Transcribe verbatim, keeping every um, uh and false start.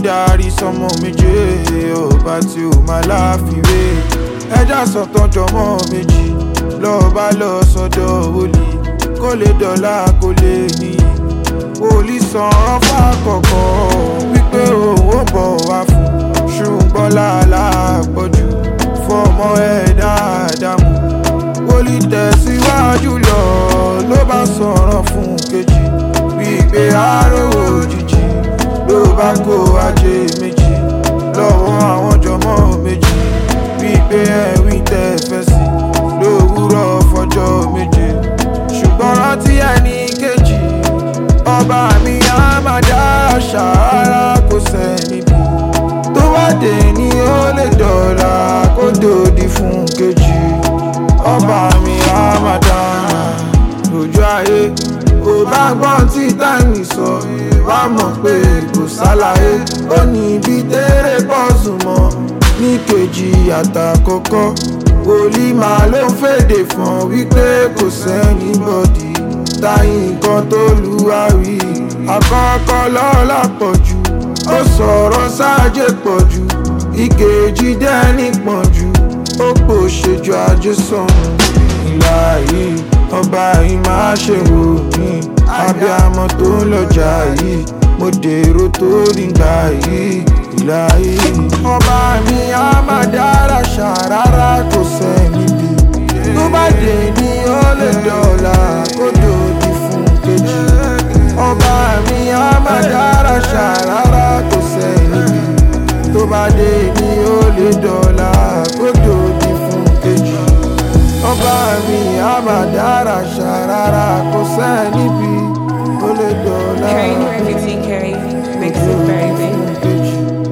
darí sọmọ méje ọba tí ó máa láfiwé ẹja sọ̀tàn jọmọ méjì lọ́ọ̀bá lọ sọ́dọ̀ wòlíì kó lè dọ̀la kó lè ní wòlíì san fákọ̀kọ̀ wípé òun ò bọ̀ wá fún ṣùgbọ́n làálà pọ̀jù fọmọ ẹ̀ dáadáa mú wòlíì tẹ̀síwájú lọ ló bá sọ̀rọ̀ fún kejì wípé àárò òjijì ló bá kó ajé méjì lọ́wọ́ àwọn jọmọ méjì wípé ẹ̀wí tẹ́ fẹ́ sí lówùúrọ̀ fọjọ́ méje ṣùgbọ́n rántí ẹni kejì ọba mi á máa dá ṣàárá kò sẹ́ni bí tó bá dé ní ó lè dọ̀la kó dòdì fún kejì ọba mi á máa dá lójú ayé kò bá gbọ́n tí táìmì sọ wá mọ̀ pé kò ṣàlàyé ó ní ibi tẹ́rẹ̀ pọ̀sùn mọ́ ní kejì àtàkọ́kọ́ wòlíì máa ló ń fèdè fún wípé kò sẹ́ni bọ́dì táyì nǹkan tó lùwárí àkọ́kọ́ lọ́la pọ̀jù ó sọ̀rọ̀ sáájé pọ̀jù ìkejì dẹ́ni pọ̀jù ó pò ṣèjọ ajé sọ̀rọ̀ ìlà yìí ọba yìí máa ṣe wò mí abiyamọ tó ń lọ́jà yìí mo dèrò tó nígbà yìí ìlà yìí ọba mi á máa dára ṣàrárá kò sẹ́ni bí tó bá dé ní ó lè dọ̀la kó dòdì fún kejì ọba mi á máa dára ṣàrárá kò sẹ́ni bí tó bá dé ní ó lè dọ̀la kó dòdì fún kejì ọba mi á máa dára ṣàrárá kò sẹ́ni bí ó lè dọ̀la. Carry Murphy T. Carey makes it very big.